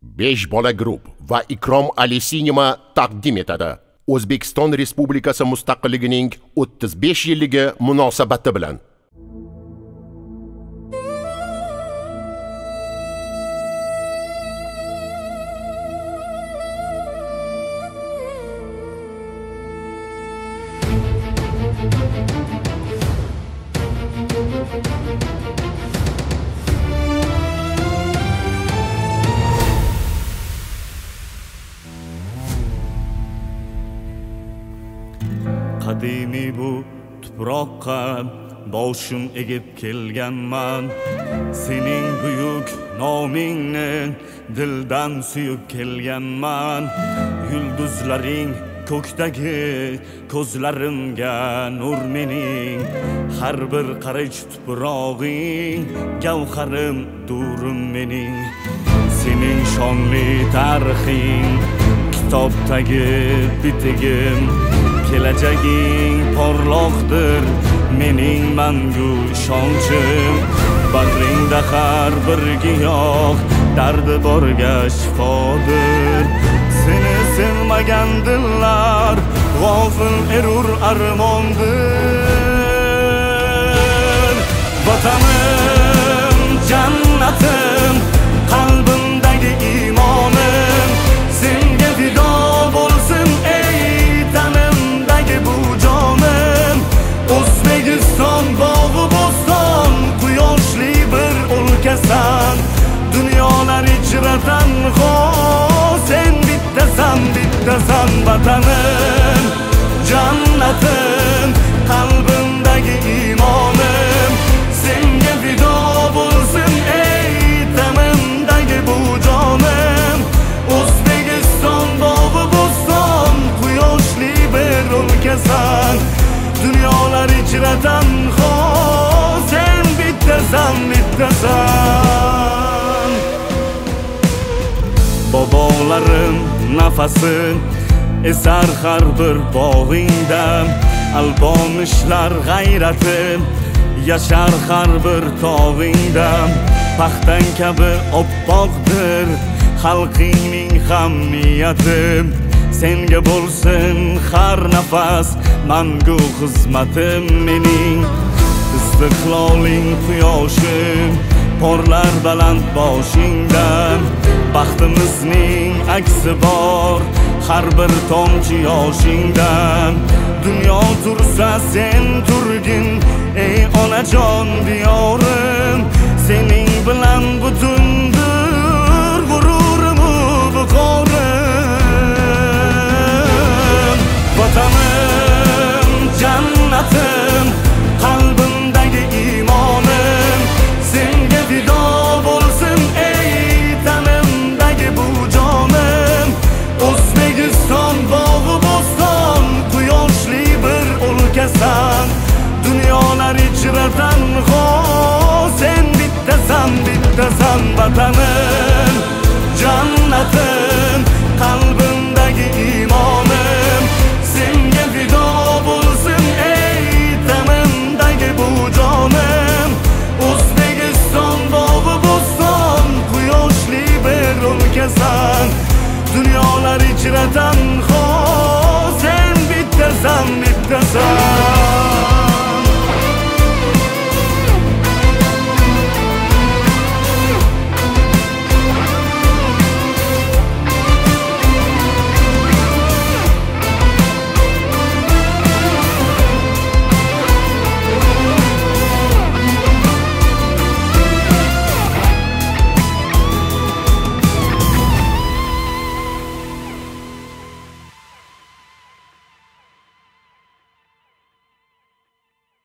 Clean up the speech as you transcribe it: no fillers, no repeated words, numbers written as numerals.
5 bola grup va Ikrom Ali Sinema taqdim etadi. O'zbekiston Respublikasi mustaqilligining 35 yilligi munosabati bilan. Qadimiy bu tuproqqa boshim egib kelganman. Sening buyuk nomingni dildan suyib kelganman. Yulduzlaring ko'kdagi ko'zlarimga nur mening. Har bir qarich tuprog'ing gavharim durim mening. Sening shonli tarixing kitobdagi bitigim. Kelajaging porloqdir mening mangu ishonchim. Bag'ringda har bir giyoh dardi borga shifodir. Seni sevmagan dillar g'ofil erur armondir. Vatanim jannatim, qalbimdagi imonim, senga fido bo'lsin ey tanimdagi bu jonim. O'zbekiston bog'i bo'ston, quyoshli bir o'lkasan. Dunyolar ichra tanho, sen bittasan, bittasan. Vatanim jannatim, qalbimdagi imonim, senga fido bo'lsin ey tanimdagi bu jonim. O'zbekiston bog'i bo'ston, quyoshli bir o'lkasan. Dunyolar ichra tanho, sen bittasan, bittasan. Bobolarim nafasi esar har bir bog'ingda. Albomishlar g'ayrati yashar har bir tog'ingda. Paxtan kabi oppoqdir xalqingning ham niyati. Senga bo'lsin har nafas mangu xizmatim mening. Istiqloling quyoshi porlar baland boshingdan. Baxtimizning aksi bor har bir tomchi yoshingdan. Dunyo tursa sen turgin ey onajon diyorim. Sening bilan butundir g'ururim viqorim. Vatanim jannatim, qalbimdagi imonim, senga fido bo'lsin ey tanimdagi bu jonim. O'zbekiston bog'i bo'ston, quyoshli bir o'lkasan. Dunyolar ichra tanho, sen bittasan, bittasan. Vatanim jannatim, qalbimdagi imonim, senga fido bo'lsin ey tanimdagi bu jonim. O'zbekiston bog'i bo'ston, quyoshli bir o'lkasan. Dunyolar ichra tanho,